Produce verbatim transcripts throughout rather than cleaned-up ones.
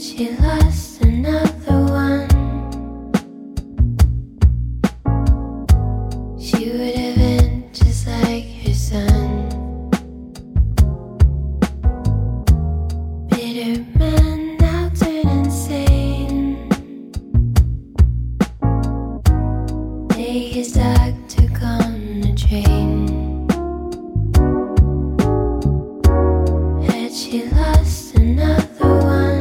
she lost another one, she would have been just like her son. Bitter man now turned insane. Day his dog took on the train. Had she lost another one,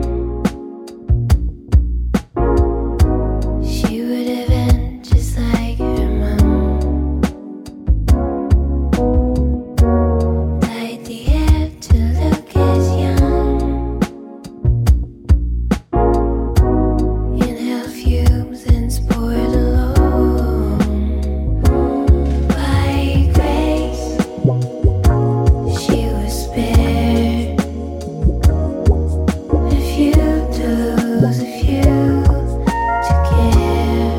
she would have been just like her mom. Dyed the hair to look as young. Inhale fumes and poured alone. By grace, she was spared. A few to lose, a few to care.